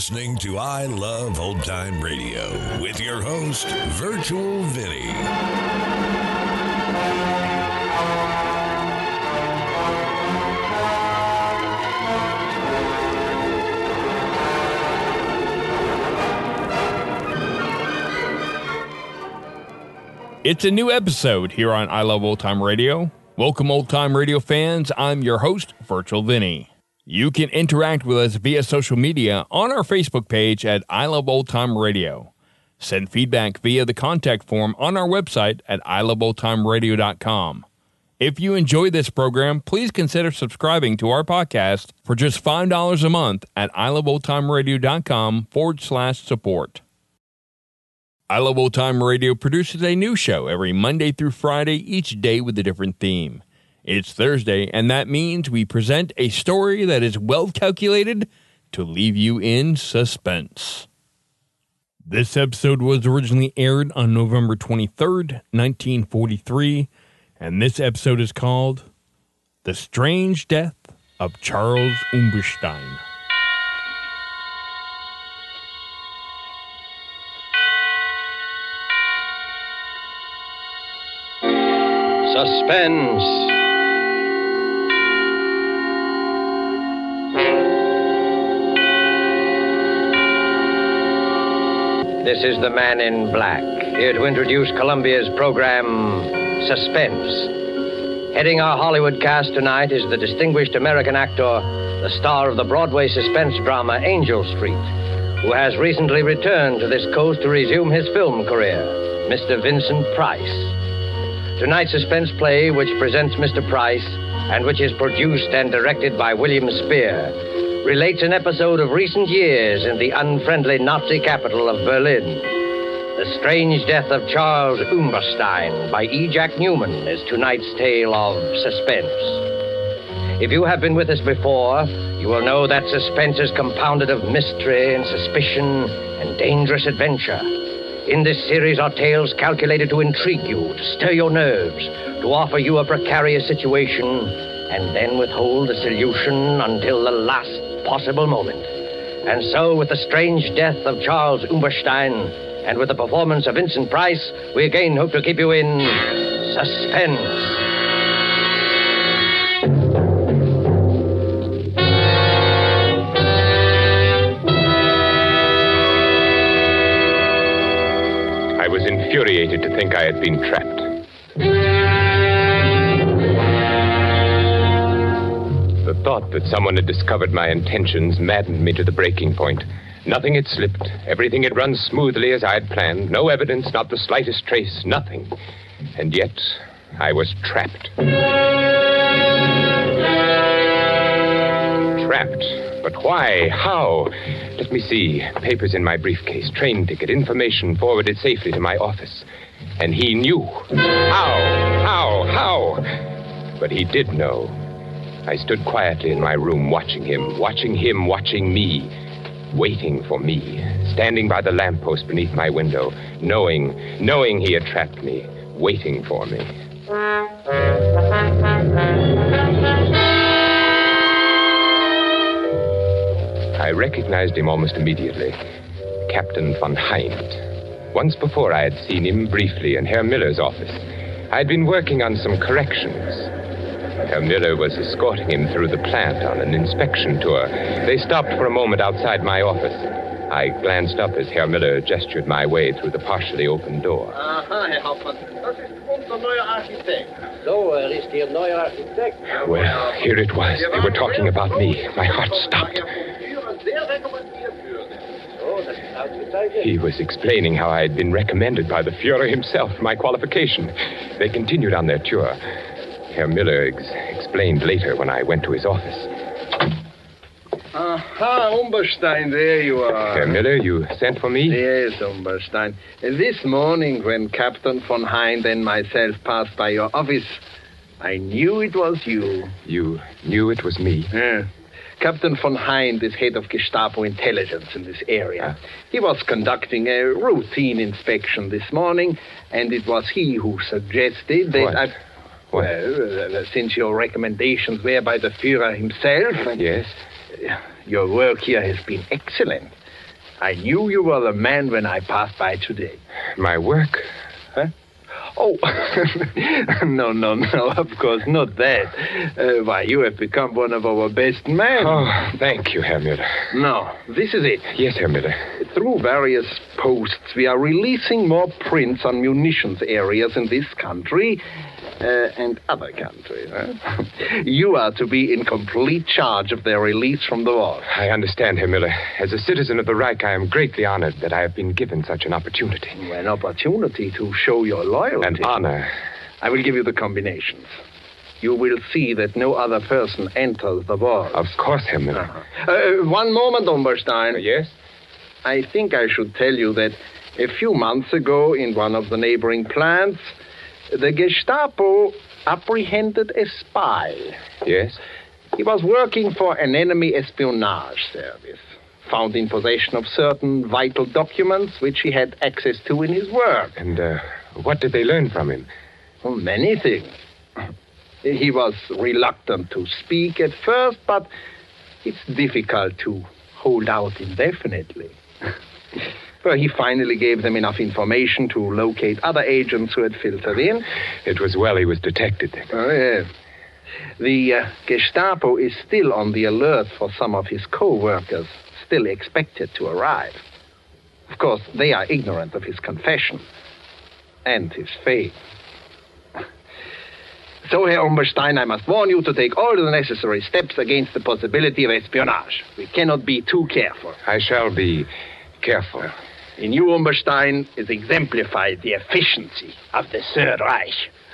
listening to I Love Old Time Radio with your host, Virtual Vinny. It's a new episode here on I Love Old Time Radio. Welcome, Old Time Radio fans. I'm your host, Virtual Vinny. You can interact with us via social media on our Facebook page at I Love Old Time Radio. Send feedback via the contact form on our website at iloveoldtimeradio.com. If you enjoy this program, please consider subscribing to our podcast for just $5 a month at iloveoldtimeradio.com/support. I Love Old Time Radio produces a new show every Monday through Friday, each day with a different theme. It's Thursday, and that means we present a story that is well calculated to leave you in suspense. This episode was originally aired on November 23rd, 1943, and this episode is called The Strange Death of Charles Umberstein. Suspense. This is the Man in Black, here to introduce Columbia's program, Suspense. Heading our Hollywood cast tonight is the distinguished American actor, the star of the Broadway suspense drama Angel Street, who has recently returned to this coast to resume his film career, Mr. Vincent Price. Tonight's suspense play, which presents Mr. Price, and which is produced and directed by William Spear, relates an episode of recent years in the unfriendly Nazi capital of Berlin. The Strange Death of Charles Umberstein by E. Jack Newman is tonight's tale of suspense. If you have been with us before, you will know that suspense is compounded of mystery and suspicion and dangerous adventure. In this series are tales calculated to intrigue you, to stir your nerves, to offer you a precarious situation, and then withhold the solution until the last possible moment. And so, with the strange death of Charles Umberstein, and with the performance of Vincent Price, we again hope to keep you in suspense. I was infuriated to think I had been trapped. The thought that someone had discovered my intentions maddened me to the breaking point. Nothing had slipped. Everything had run smoothly as I had planned. No evidence, not the slightest trace, nothing. And yet, I was trapped. Trapped. But why? How? Let me see. Papers in my briefcase, train ticket, information forwarded safely to my office. And he knew. How? But he did know. I stood quietly in my room, watching him, watching me, waiting for me, standing by the lamppost beneath my window, knowing he had trapped me, waiting for me. I recognized him almost immediately. Captain von Hind. Once before I had seen him briefly in Herr Miller's office. I had been working on some corrections. Herr Miller was escorting him through the plant on an inspection tour. They stopped for a moment outside my office. I glanced up as Herr Miller gestured my way through the partially open door. Aha, Herr Hauptmann. Das ist unser neuer Architekt. So, ist Ihr neuer Architekt? Well, here it was. They were talking about me. My heart stopped. He was explaining how I had been recommended by the Führer himself, my qualification. They continued on their tour. Herr Miller explained later when I went to his office. Aha, Umberstein, there you are. Herr Miller, you sent for me? Yes, Umberstein. This morning, when Captain von Hind and myself passed by your office, I knew it was you. You knew it was me? Yeah. Captain von Hind is head of Gestapo intelligence in this area. He was conducting a routine inspection this morning, and it was he who suggested that What? Well, since your recommendations were by the Führer himself... Yes? Your work here has been excellent. I knew you were the man when I passed by today. My work? Huh? Oh, no, of course not that. Why, you have become one of our best men. Oh, thank you, Herr Müller. No, this is it. Yes, Herr Müller. Through various posts, we are releasing more prints on munitions areas in this country and other countries. Huh? You are to be in complete charge of their release from the war. I understand, Herr Müller. As a citizen of the Reich, I am greatly honored that I have been given such an opportunity. An opportunity to show your loyalty. An honor. I will give you the combinations. You will see that no other person enters the war. Of course, Herr Müller. One moment, Umberstein. Yes? I think I should tell you that a few months ago, in one of the neighboring plants, the Gestapo apprehended a spy. Yes? He was working for an enemy espionage service, found in possession of certain vital documents which he had access to in his work. And what did they learn from him? Oh, many things. He was reluctant to speak at first, but it's difficult to hold out indefinitely. Well, he finally gave them enough information to locate other agents who had filtered in. It was well he was detected then. Oh, yes. The Gestapo is still on the alert for some of his co-workers, still expected to arrive. Of course, they are ignorant of his confession and his fate. So, Herr Umberstein, I must warn you to take all the necessary steps against the possibility of espionage. We cannot be too careful. I shall be careful. In you, Umberstein, is exemplified the efficiency of the Third Reich.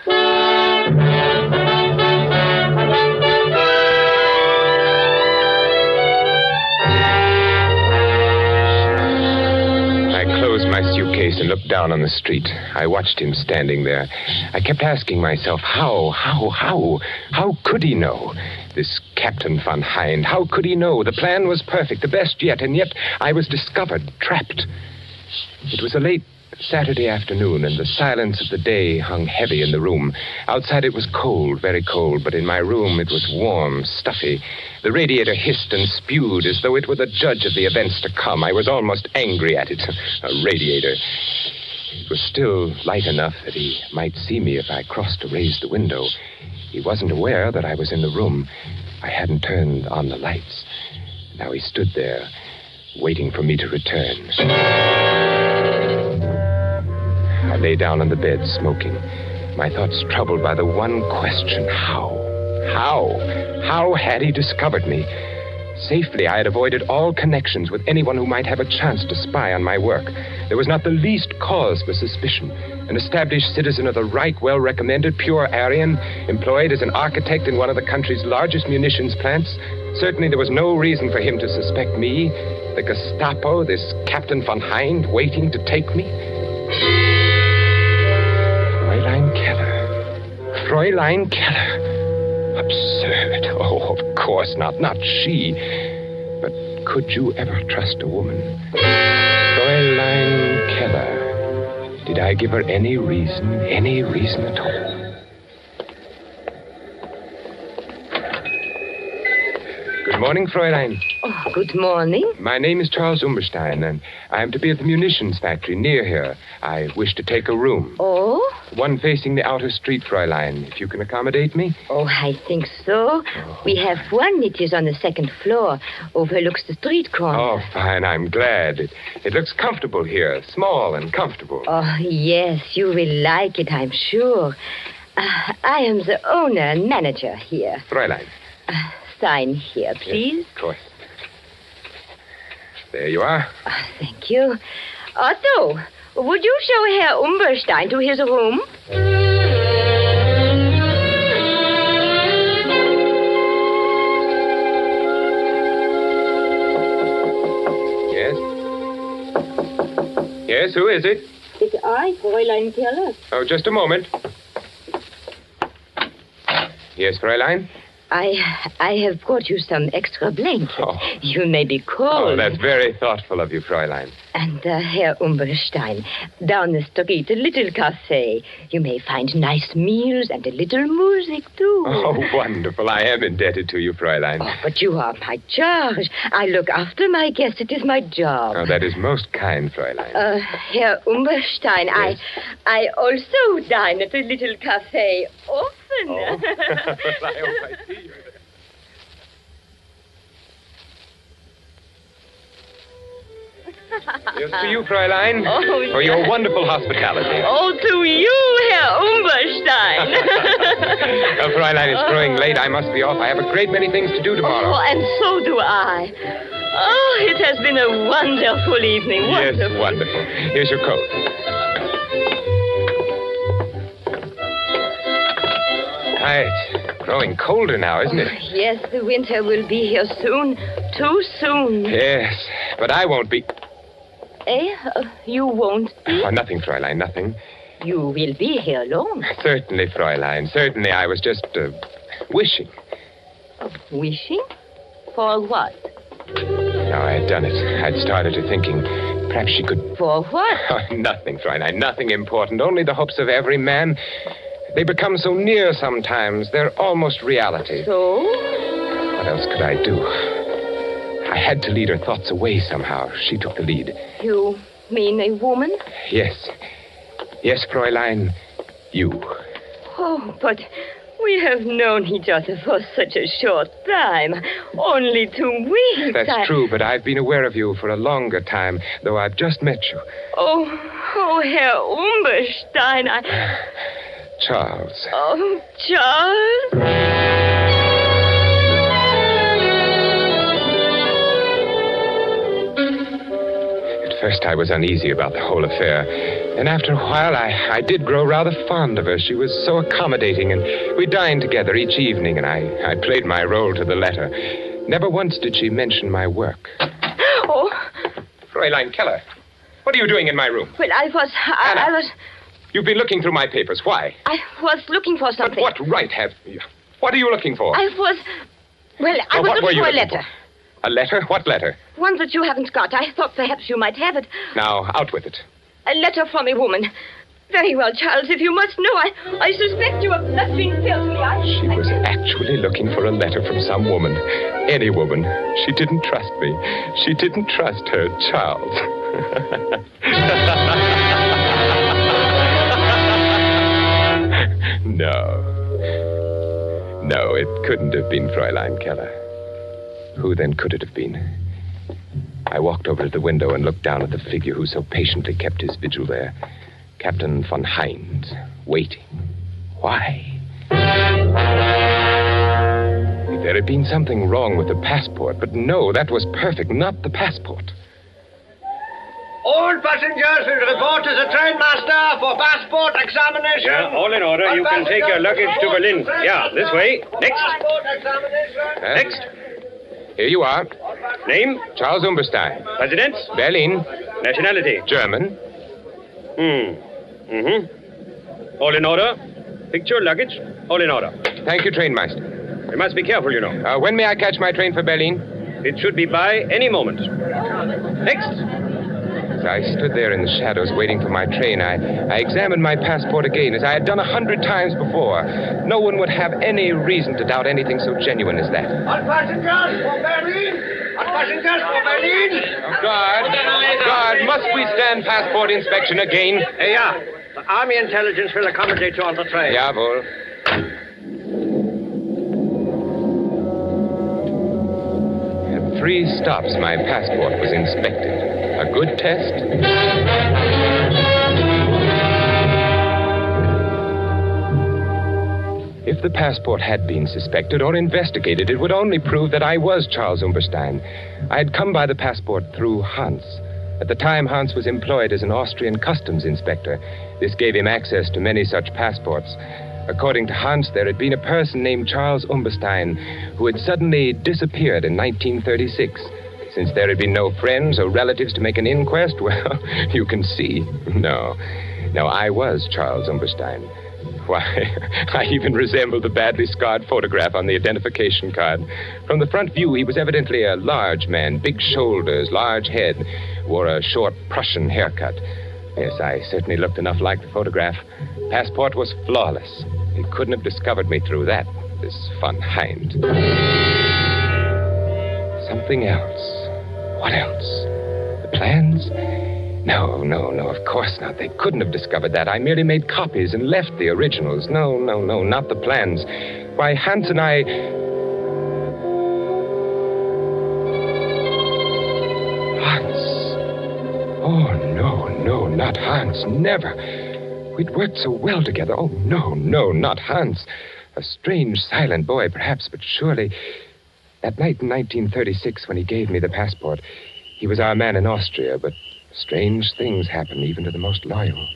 I closed my suitcase and looked down on the street. I watched him standing there. I kept asking myself, how could he know? This Captain von Hind, how could he know? The plan was perfect, the best yet, and yet I was discovered, trapped. It was a late Saturday afternoon, and the silence of the day hung heavy in the room. Outside it was cold, very cold, but in my room it was warm, stuffy. The radiator hissed and spewed as though it were the judge of the events to come. I was almost angry at it. A radiator. It was still light enough that he might see me if I crossed to raise the window. He wasn't aware that I was in the room. I hadn't turned on the lights. Now he stood there, waiting for me to return. I lay down on the bed, smoking, my thoughts troubled by the one question, how? How had he discovered me? Safely, I had avoided all connections with anyone who might have a chance to spy on my work. There was not the least cause for suspicion. An established citizen of the Reich, well-recommended, pure Aryan, employed as an architect in one of the country's largest munitions plants. Certainly there was no reason for him to suspect me, the Gestapo, this Captain von Hind, waiting to take me. Fräulein Keller. Absurd. Oh, of course not. Not she. But could you ever trust a woman? Fräulein Keller. Did I give her any reason at all? Good morning, Fräulein. Oh, good morning. My name is Charles Umberstein, and I am to be at the munitions factory near here. I wish to take a room. Oh? One facing the outer street, Fräulein, if you can accommodate me. Oh, I think so. Oh. We have one. It is on the second floor, overlooks the street corner. Oh, fine. I'm glad. It looks comfortable here, small and comfortable. Oh, yes, you will like it, I'm sure. I am the owner and manager here. Fräulein. Sign here, please. Yes, of course. There you are. Thank you. Otto, would you show Herr Umberstein to his room? Yes? Yes, who is it? It's I, Fräulein Keller. Oh, just a moment. Yes, Fräulein? I have brought you some extra blankets. Oh. You may be cold. Oh, that's very thoughtful of you, Fräulein. And Herr Umberstein, down the street, a little cafe. You may find nice meals and a little music, too. Oh, wonderful. I am indebted to you, Fräulein. Oh, but you are my charge. I look after my guests. It is my job. Oh, that is most kind, Fräulein. Herr Umberstein, Yes. I also dine at a little cafe often. Oh. I hope I see you there. Here's to you, Fräulein, for your wonderful hospitality. Oh, to you, Herr Umberstein. Fräulein, it's growing late. I must be off. I have a great many things to do tomorrow. Oh, and so do I. Oh, it has been a wonderful evening. Yes, Wonderful. wonderful. Here's your coat. It's growing colder now, isn't it? Yes, the winter will be here soon. Too soon. Yes, but I won't be... Eh? You won't be? Oh, nothing, Fräulein, nothing. You will be here long. Certainly, Fräulein, certainly. I was just wishing. Wishing? For what? No, I had done it. I'd started to thinking perhaps she could... For what? Oh, nothing, Fräulein, nothing important. Only the hopes of every man. They become so near sometimes. They're almost reality. So? What else could I do? I had to lead her thoughts away somehow. She took the lead. You mean a woman? Yes. Yes, Fräulein. You. Oh, but we have known each other for such a short time. Only 2 weeks. That's true, but I've been aware of you for a longer time, though I've just met you. Oh, Herr Umberstein, Charles. Oh, Charles? At first I was uneasy about the whole affair. And after a while, I did grow rather fond of her. She was so accommodating, and we dined together each evening, and I played my role to the letter. Never once did she mention my work. Oh. Fräulein Keller, what are you doing in my room? Well, I was... You've been looking through my papers. Why? I was looking for something. But what right have you? What are you looking for? I was looking for a letter. A letter? What letter? One that you haven't got. I thought perhaps you might have it. Now, out with it. A letter from a woman. Very well, Charles, if you must know, I suspect you of nothing guilty. She was actually looking for a letter from some woman. Any woman. She didn't trust me. She didn't trust her Charles. No, it couldn't have been Fräulein Keller. Who then could it have been? I walked over to the window and looked down at the figure who so patiently kept his vigil there. Captain von Hind, waiting. Why? If there had been something wrong with the passport, but no, that was perfect, not the passport. All passengers will report to the trainmaster for passport examination. Yeah, all in order. You can take your luggage to Berlin. Yeah, this way. Next. Next. Here you are. Name? Charles Umberstein. Residence? Berlin. Nationality? German. All in order. Picture, luggage, all in order. Thank you, trainmaster. We must be careful, you know. When may I catch my train for Berlin? It should be by any moment. Next. As I stood there in the shadows waiting for my train, I examined my passport again, as I had done 100 times before. No one would have any reason to doubt anything so genuine as that. All passengers for Berlin! All passengers for Berlin! Guard, must we stand passport inspection again? Yeah. The Army intelligence will accommodate you on the train. Jawohl. At 3 stops, my passport was inspected. A good test? If the passport had been suspected or investigated, it would only prove that I was Charles Umberstein. I had come by the passport through Hans. At the time, Hans was employed as an Austrian customs inspector. This gave him access to many such passports. According to Hans, there had been a person named Charles Umberstein who had suddenly disappeared in 1936. Since there had been no friends or relatives to make an inquest, well, you can see. No, I was Charles Umberstein. Why, I even resembled the badly scarred photograph on the identification card. From the front view, he was evidently a large man, big shoulders, large head, wore a short Prussian haircut. Yes, I certainly looked enough like the photograph. Passport was flawless. He couldn't have discovered me through that, this Von Hind. Something else. What else? The plans? No, of course not. They couldn't have discovered that. I merely made copies and left the originals. No, not the plans. Why, Hans and I... Hans. Oh, no, not Hans. Never. We'd worked so well together. Oh, no, not Hans. A strange, silent boy, perhaps, but surely... That night in 1936, when he gave me the passport, he was our man in Austria, but... Strange things happen even to the most loyal.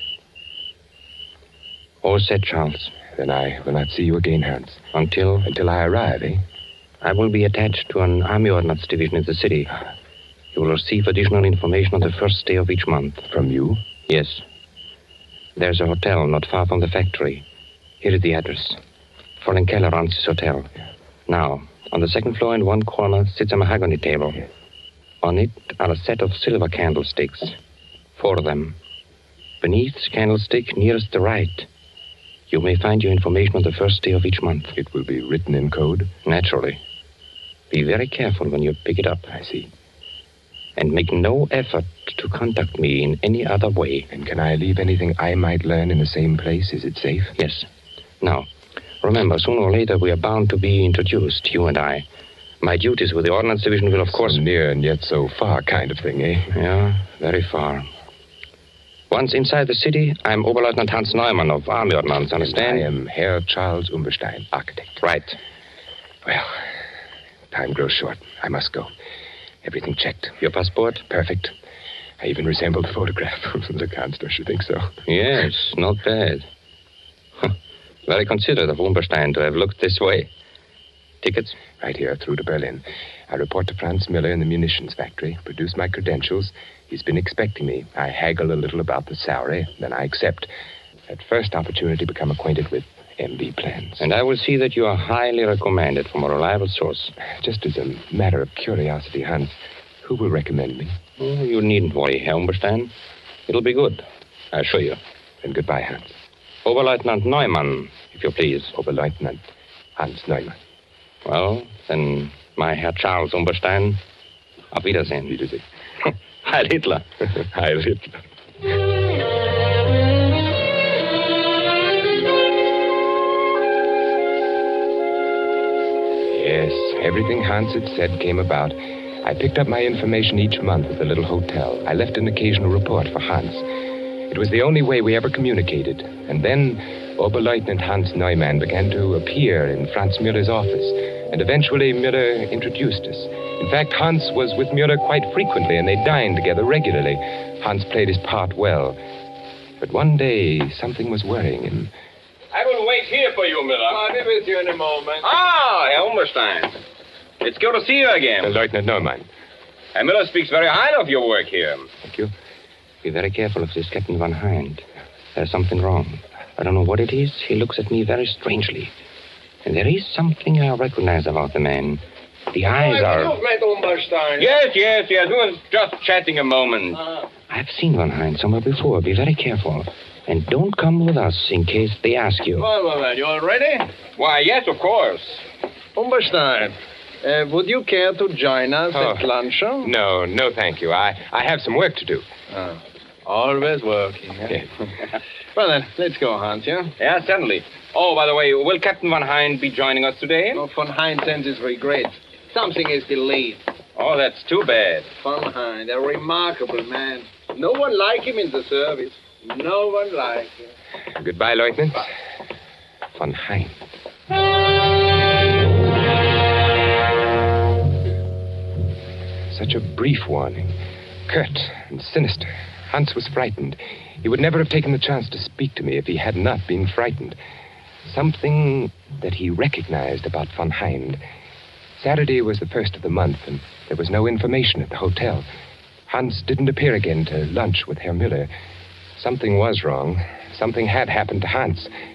All set, Charles. Then I will not see you again, Hans. Until I arrive, eh? I will be attached to an Army Ordnance division in the city. You will receive additional information on the first day of each month. From you? Yes. There's a hotel not far from the factory. Here is the address. Fräulein Keller runs this hotel. Now, on the second floor in one corner sits a mahogany table. On it are a set of silver candlesticks. 4 of them. Beneath the candlestick nearest the right, you may find your information on the first day of each month. It will be written in code? Naturally. Be very careful when you pick it up. I see. And make no effort to contact me in any other way. And can I leave anything I might learn in the same place? Is it safe? Yes. Now, remember, sooner or later we are bound to be introduced, you and I. My duties with the Ordnance Division will, of course... So near and yet so far kind of thing, eh? Yeah, very far. Once inside the city, I'm Oberleutnant Hans Neumann of Army Ordnance, understand? I am Herr Charles Umberstein, architect. Right. Well, time grows short. I must go. Everything checked. Your passport? Perfect. I even resemble the photograph. Look, Hans, don't you think so? Yes, not bad. Very considerate of Umberstein to have looked this way. Tickets? Right here, through to Berlin. I report to Franz Miller in the munitions factory, produce my credentials. He's been expecting me. I haggle a little about the salary, then I accept. At first opportunity, become acquainted with MB plans. And I will see that you are highly recommended from a reliable source. Just as a matter of curiosity, Hans, who will recommend me? Oh, you needn't worry, Herr Umberstein. It'll be good, I assure you. Then goodbye, Hans. Oberleutnant Neumann, if you please. Oberleutnant Hans Neumann. Well, then, my Herr Charles Umberstein, auf Wiedersehen. Wiedersehen. Heil Hitler. Heil Hitler. Yes, everything Hans had said came about. I picked up my information each month at the little hotel. I left an occasional report for Hans. It was the only way we ever communicated. And then Oberleutnant Hans Neumann began to appear in Franz Müller's office. And eventually Müller introduced us. In fact, Hans was with Müller quite frequently, and they dined together regularly. Hans played his part well. But one day, something was worrying him. I will wait here for you, Miller. I'll be with you in a moment. Ah, Herr Umberstein. It's good to see you again. Lieutenant Neumann. Herr Miller speaks very highly of your work here. Thank you. Be very careful of this Captain Von Hind. There's something wrong. I don't know what it is. He looks at me very strangely. And there is something I recognize about the man. The eyes are... Yes. We were just chatting a moment. I've seen Von Hind somewhere before. Be very careful. And don't come with us in case they ask you. Well, you all ready? Why, yes, of course. Umberstein, would you care to join us at luncheon? No, thank you. I have some work to do. Always working, eh? Yes. Well, then, let's go, Hans, yeah? Yeah, certainly. Oh, by the way, will Captain Von Hind be joining us today? Oh, Von Hind sends his regrets. Something is delayed. Oh, that's too bad. Von Hind, a remarkable man. No one like him in the service. No one like him. Goodbye, Lieutenant. Von Hind. Such a brief warning. Curt and sinister. Hans was frightened. He would never have taken the chance to speak to me if he had not been frightened. Something that he recognized about Von Hind. Saturday was the first of the month, and there was no information at the hotel. Hans didn't appear again to lunch with Herr Müller. Something was wrong. Something had happened to Hans.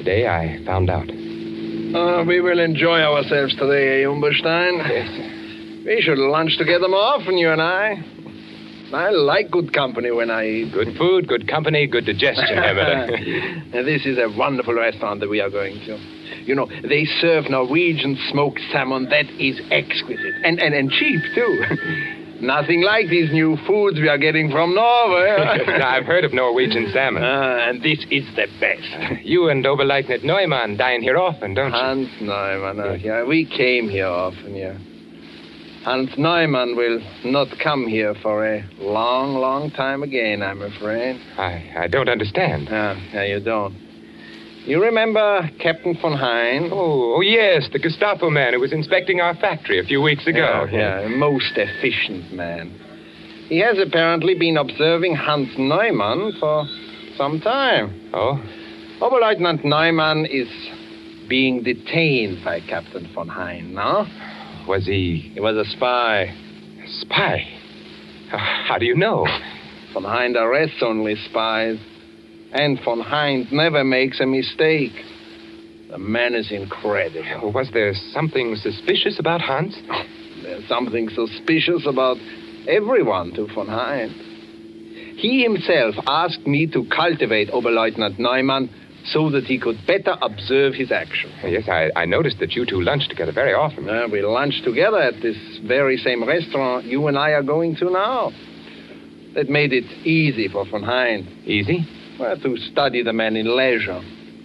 Today I found out. We will enjoy ourselves today, Umberstein. Yes. We should lunch together more often, you and I. I like good company when I eat. Good food, good company, good digestion, Herr Miller. And this is a wonderful restaurant that we are going to. You know, they serve Norwegian smoked salmon that is exquisite. And cheap, too. Nothing like these new foods we are getting from Norway. I've heard of Norwegian salmon. And this is the best. You and Oberleutnant Neumann dine here often, don't you? Hans Neumann, yeah. We came here often, yeah. Hans Neumann will not come here for a long, long time again, I'm afraid. I don't understand. Yeah, you don't. You remember Captain von Hein? Oh, yes, the Gestapo man who was inspecting our factory a few weeks ago. Yeah, a most efficient man. He has apparently been observing Hans Neumann for some time. Oh? Oberleutnant Neumann is being detained by Captain von Hein, no? Was he... He was a spy. A spy? How do you know? Von Hein arrests only spies. And von Hein never makes a mistake. The man is incredible. Was there something suspicious about Hans? There's something suspicious about everyone to von Hein. He himself asked me to cultivate Oberleutnant Neumann so that he could better observe his action. Yes, I noticed that you two lunch together very often. We lunch together at this very same restaurant you and I are going to now. That made it easy for von Hein. Easy? Well, to study the man in leisure.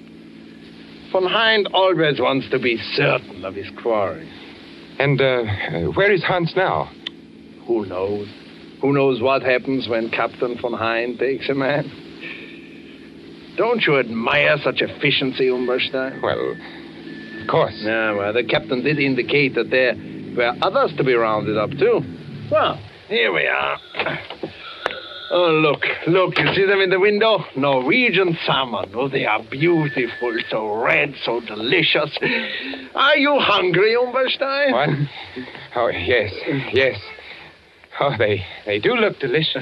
Von Hein always wants to be certain of his quarry. And where is Hans now? Who knows? Who knows what happens when Captain von Hein takes a man? Don't you admire such efficiency, Umberstein? Well, of course. Yeah, well, the captain did indicate that there were others to be rounded up, too. Well, here we are. Oh, look, you see them in the window? Norwegian salmon. Oh, they are beautiful, so red, so delicious. Are you hungry, Umberstein? What? Oh, yes. Oh, they do look delicious.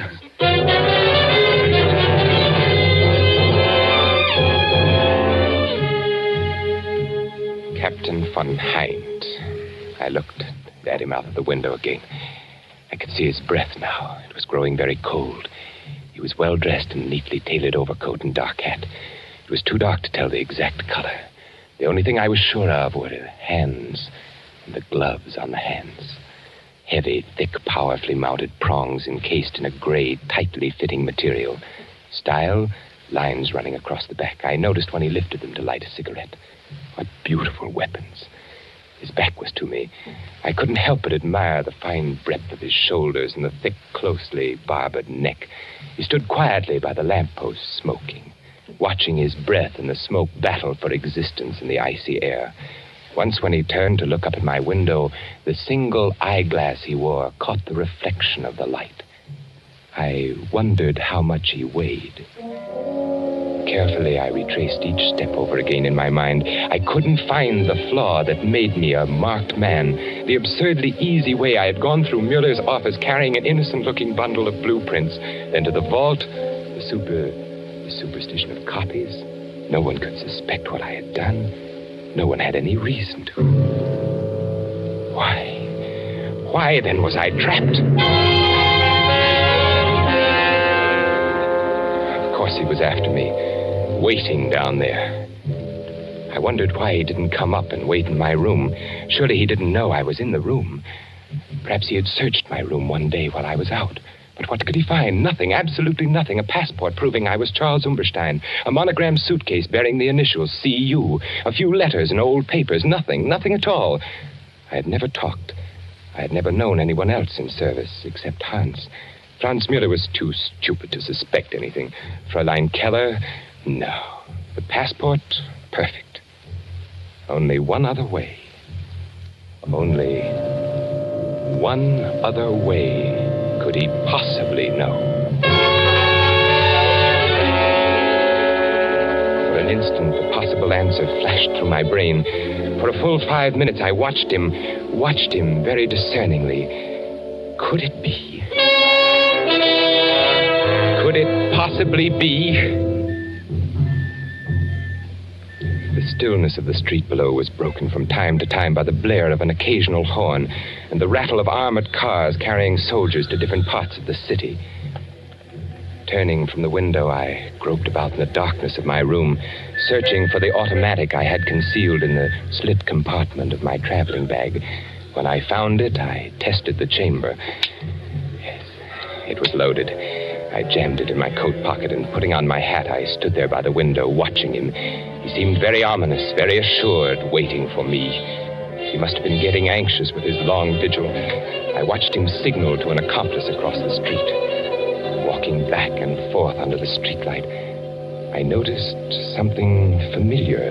Captain von Hein. I looked at him out of the window again. I could see his breath now. It was growing very cold. He was well dressed in a neatly tailored overcoat and dark hat. It was too dark to tell the exact color. The only thing I was sure of were the hands and the gloves on the hands. Heavy, thick, powerfully mounted prongs encased in a gray, tightly fitting material. Style, lines running across the back. I noticed when he lifted them to light a cigarette. What beautiful weapons. His back was to me. I couldn't help but admire the fine breadth of his shoulders and the thick, closely barbered neck. He stood quietly by the lamppost, smoking, watching his breath and the smoke battle for existence in the icy air. Once when he turned to look up at my window, the single eyeglass he wore caught the reflection of the light. I wondered how much he weighed. Carefully, I retraced each step over again in my mind. I couldn't find the flaw that made me a marked man. The absurdly easy way I had gone through Mueller's office carrying an innocent-looking bundle of blueprints, then to the vault, the superstition of copies. No one could suspect what I had done. No one had any reason to. Why then was I trapped? Of course he was after me, waiting down there. I wondered why he didn't come up and wait in my room. Surely he didn't know I was in the room. Perhaps he had searched my room one day while I was out. But what could he find? Nothing, absolutely nothing. A passport proving I was Charles Umberstein. A monogrammed suitcase bearing the initials C.U. A few letters and old papers. Nothing at all. I had never talked. I had never known anyone else in service except Hans. Franz Mueller was too stupid to suspect anything. Fräulein Keller, no. The passport, perfect. Only one other way. Only one other way could he possibly know. For an instant, the possible answer flashed through my brain. For a full 5 minutes, I watched him very discerningly. Could it be? Could it possibly be? The stillness of the street below was broken from time to time by the blare of an occasional horn and the rattle of armored cars carrying soldiers to different parts of the city. Turning from the window, I groped about in the darkness of my room, searching for the automatic I had concealed in the slit compartment of my traveling bag. When I found it, I tested the chamber. Yes, it was loaded. I jammed it in my coat pocket, and putting on my hat, I stood there by the window, watching him. He seemed very ominous, very assured, waiting for me. He must have been getting anxious with his long vigil. I watched him signal to an accomplice across the street. Walking back and forth under the streetlight, I noticed something familiar.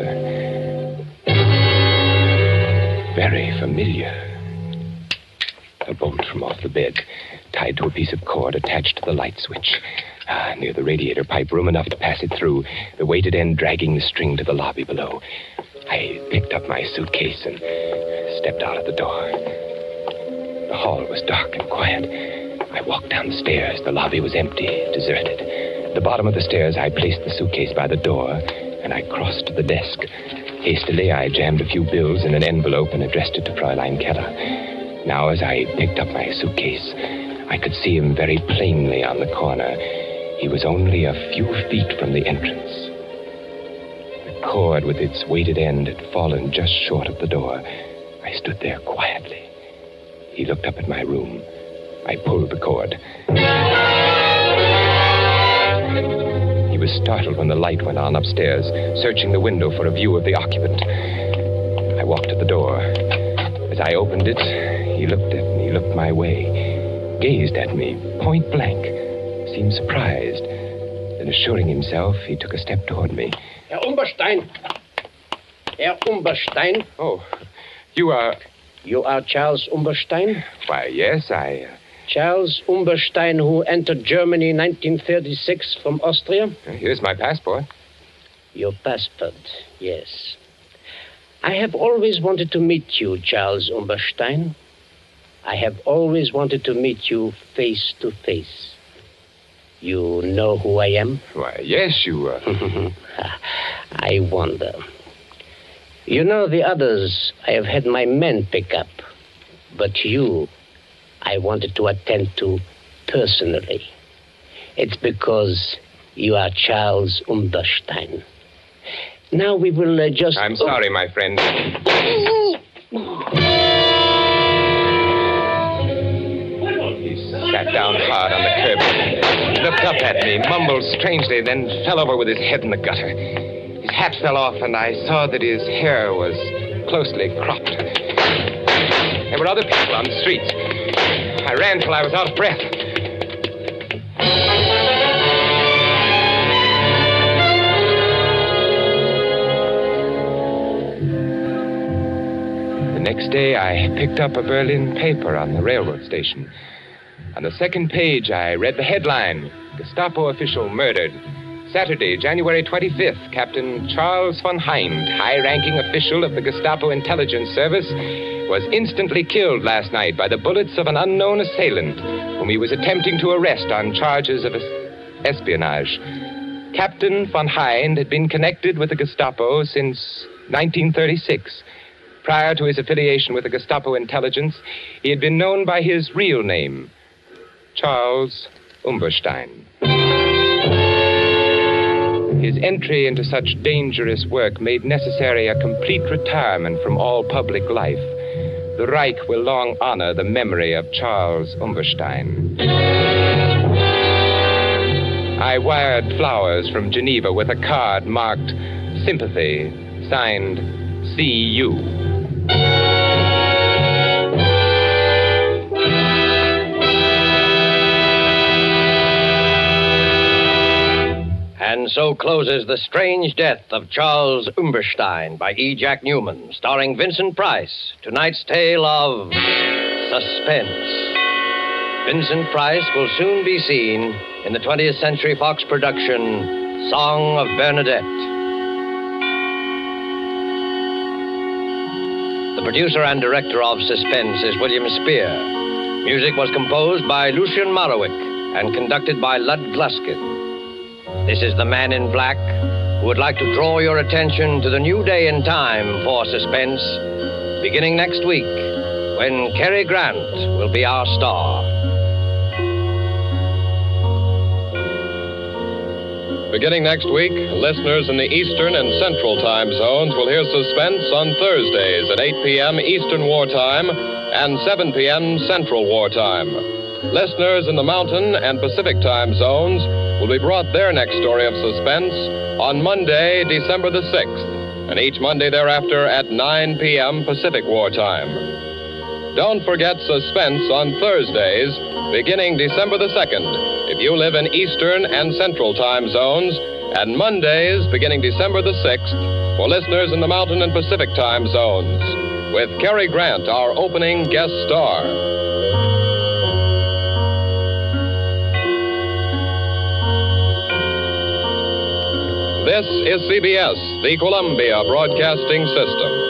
Very familiar. A bolt from off the bed, tied to a piece of cord attached to the light switch. Near the radiator pipe, room enough to pass it through, the weighted end dragging the string to the lobby below. I picked up my suitcase and stepped out of the door. The hall was dark and quiet. I walked down the stairs. The lobby was empty, deserted. At the bottom of the stairs, I placed the suitcase by the door, and I crossed to the desk. Hastily, I jammed a few bills in an envelope and addressed it to Fräulein Keller. Now, as I picked up my suitcase, I could see him very plainly on the corner. He was only a few feet from the entrance. The cord with its weighted end had fallen just short of the door. I stood there quietly. He looked up at my room. I pulled the cord. He was startled when the light went on upstairs, searching the window for a view of the occupant. I walked to the door. As I opened it, he looked my way, gazed at me, point blank, seemed surprised. Then, assuring himself, he took a step toward me. Herr Umberstein. Herr Umberstein. Oh, you are... You are Charles Umberstein? Why, yes, Charles Umberstein, who entered Germany in 1936 from Austria? Here's my passport. Your passport, yes. I have always wanted to meet you, Charles Umberstein. I have always wanted to meet you face to face. You know who I am? Why, yes, you are. I wonder. You know, the others I have had my men pick up. But you, I wanted to attend to personally. It's because you are Charles Umberstein. Now we will just... I'm sorry, my friend. He sat down hard on the curb. He looked up at me, mumbled strangely, then fell over with his head in the gutter. His hat fell off, and I saw that his hair was closely cropped. There were other people on the streets. I ran till I was out of breath. The next day, I picked up a Berlin paper on the railroad station. On the second page, I read the headline, Gestapo official murdered. Saturday, January 25th, Captain Charles von Hind, high-ranking official of the Gestapo intelligence service, was instantly killed last night by the bullets of an unknown assailant whom he was attempting to arrest on charges of espionage. Captain von Hind had been connected with the Gestapo since 1936. Prior to his affiliation with the Gestapo intelligence, he had been known by his real name, Charles Umberstein. His entry into such dangerous work made necessary a complete retirement from all public life. The Reich will long honor the memory of Charles Umberstein. I wired flowers from Geneva with a card marked Sympathy, signed C.U. And so closes The Strange Death of Charles Umberstein by E. Jack Newman, starring Vincent Price. Tonight's tale of suspense. Vincent Price will soon be seen in the 20th Century Fox production, Song of Bernadette. The producer and director of Suspense is William Spear. Music was composed by Lucien Morawick and conducted by Lud Gluskin. This is the Man in Black, who would like to draw your attention to the new day and time for suspense, beginning next week, when Cary Grant will be our star. Beginning next week, listeners in the Eastern and Central time zones will hear Suspense on Thursdays at 8 p.m. Eastern Wartime and 7 p.m. Central Wartime. Listeners in the Mountain and Pacific time zones will be brought their next story of suspense on Monday, December the 6th, and each Monday thereafter at 9 p.m. Pacific Wartime. Don't forget Suspense on Thursdays, beginning December the 2nd, if you live in Eastern and Central time zones, and Mondays, beginning December the 6th, for listeners in the Mountain and Pacific time zones, with Cary Grant, our opening guest star. This is CBS, the Columbia Broadcasting System.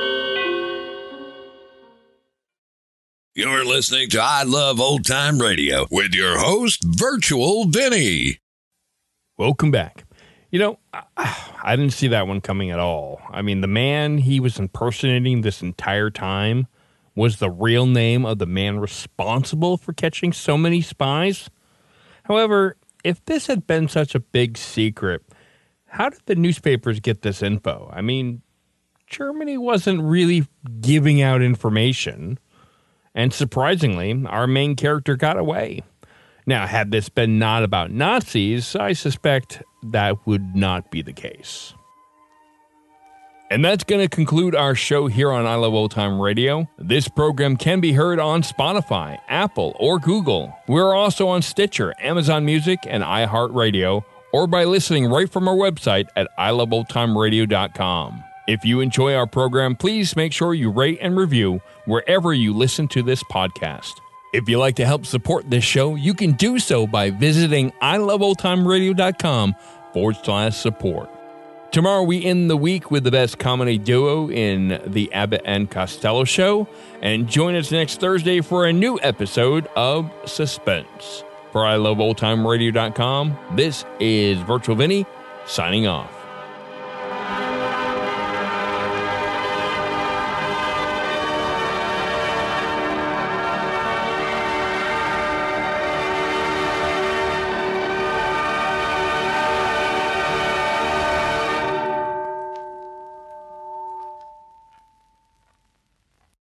You're listening to I Love Old Time Radio with your host, Virtual Vinny. Welcome back. You know, I didn't see that one coming at all. I mean, the man he was impersonating this entire time was the real name of the man responsible for catching so many spies. However, if this had been such a big secret, how did the newspapers get this info? I mean, Germany wasn't really giving out information. And surprisingly, our main character got away. Now, had this been not about Nazis, I suspect that would not be the case. And that's going to conclude our show here on I Love Old Time Radio. This program can be heard on Spotify, Apple, or Google. We're also on Stitcher, Amazon Music, and iHeartRadio, or by listening right from our website at iloveoldtimeradio.com. If you enjoy our program, please make sure you rate and review wherever you listen to this podcast. If you'd like to help support this show, you can do so by visiting iloveoldtimeradio.com/support. Tomorrow we end the week with the best comedy duo in the Abbott and Costello Show, and join us next Thursday for a new episode of Suspense. For iloveoldtimeradio.com, this is Virtual Vinny signing off.